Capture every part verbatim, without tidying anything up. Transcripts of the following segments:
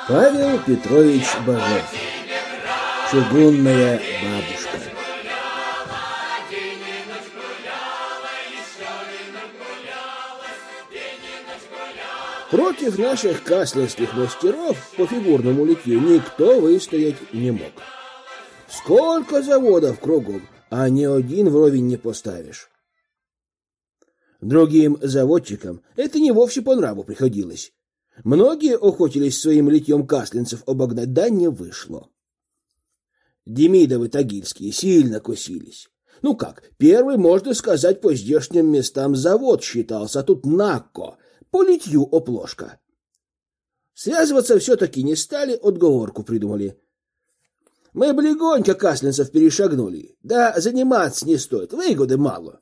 Павел Петрович Бажов. Чугунная бабушка. Против наших каслерских мастеров по фигурному литью никто выстоять не мог. Сколько заводов кругом, а ни один вровень не поставишь. Другим заводчикам это не вовсе по нраву приходилось. Многие охотились своим литьем каслинцев обогнать, да не вышло. Демидовы тагильские сильно косились. Ну как, первый, можно сказать, по здешним местам завод считался, а тут нако, по литью оплошка. Связываться все-таки не стали, отговорку придумали. Мы бы легонько каслинцев перешагнули, да заниматься не стоит, выгоды мало.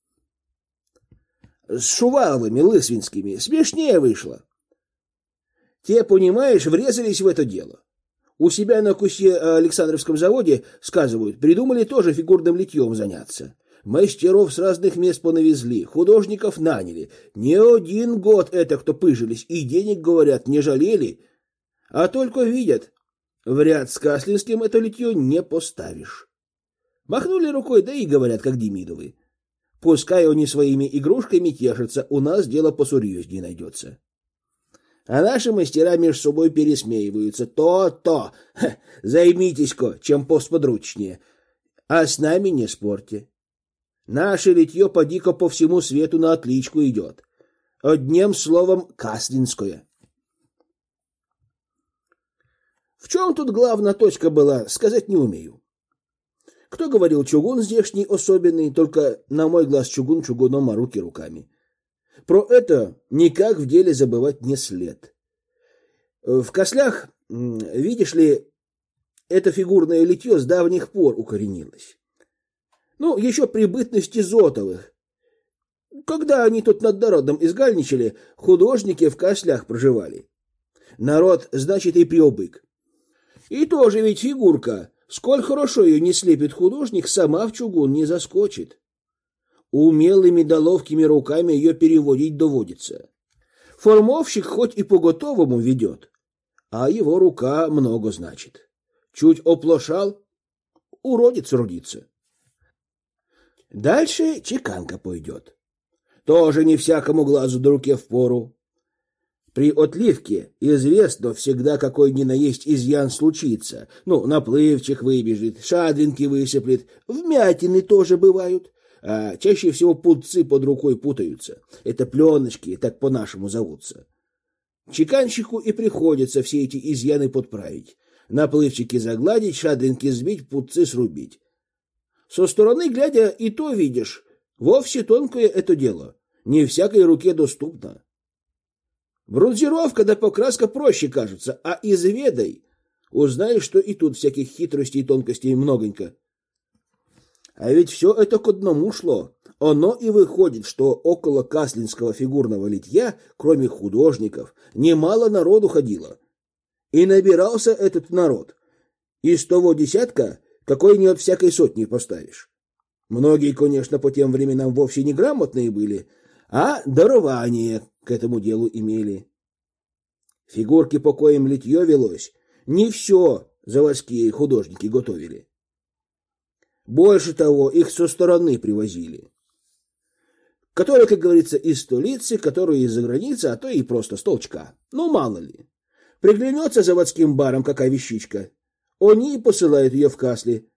С Шуваловыми, Лысвинскими смешнее вышло. Те, понимаешь, врезались в это дело. У себя на Кусе Александровском заводе, сказывают, придумали тоже фигурным литьем заняться. Мастеров с разных мест понавезли, художников наняли. Не один год это кто пыжились, и денег, говорят, не жалели. А только видят, в ряд с Каслинским это литье не поставишь. Махнули рукой, да и говорят, как Демидовы. Пускай они своими игрушками тешатся, у нас дело посерьезнее найдется. А наши мастера между собой пересмеиваются. То-то, ха, займитесь-ка, чем посподручнее. А с нами не спорьте. Наше литье поди-ка по всему свету на отличку идет. Одним словом, каслинское. В чем тут главная точка была, сказать не умею. Кто говорил, чугун здешний особенный, только на мой глаз чугун чугуном, а руки руками. Про это никак в деле забывать не след. В Кослях, видишь ли, это фигурное литье с давних пор укоренилось. Ну, еще при бытности Зотовых. Когда они тут над народом изгальничали, художники в Кослях проживали. Народ, значит, и приобык. И тоже ведь фигурка, сколь хорошо ее не слепит художник, сама в чугун не заскочит. Умелыми да ловкими руками ее переводить доводится. Формовщик хоть и по-готовому ведет, а его рука много значит. Чуть оплошал, уродец родится. Дальше чеканка пойдет. Тоже не всякому глазу да руке впору. При отливке известно всегда, какой ни на есть изъян случится. Ну, наплывчик выбежит, шадринки высыплет, вмятины тоже бывают. А чаще всего путцы под рукой путаются. Это пленочки, так по-нашему зовутся. Чеканщику и приходится все эти изъяны подправить. Наплывчики загладить, шадринки сбить, путцы срубить. Со стороны глядя и то видишь, вовсе тонкое это дело, не всякой руке доступно. Бронзировка да покраска проще кажется, а изведай, узнаешь, что и тут всяких хитростей и тонкостей многонько. А ведь все это к одному шло. Оно и выходит, что около каслинского фигурного литья, кроме художников, немало народу ходило. И набирался этот народ. Из того десятка, какой не от всякой сотни поставишь. Многие, конечно, по тем временам вовсе не грамотные были, а дарование к этому делу имели. Фигурки, по коим литье велось, не все заводские художники готовили. Больше того, их со стороны привозили. Которые, как говорится, из столицы, которые из-за границы, а то и просто с толчка. Ну, мало ли. Приглянется заводским барам какая вещичка. Они посылают ее в Касли.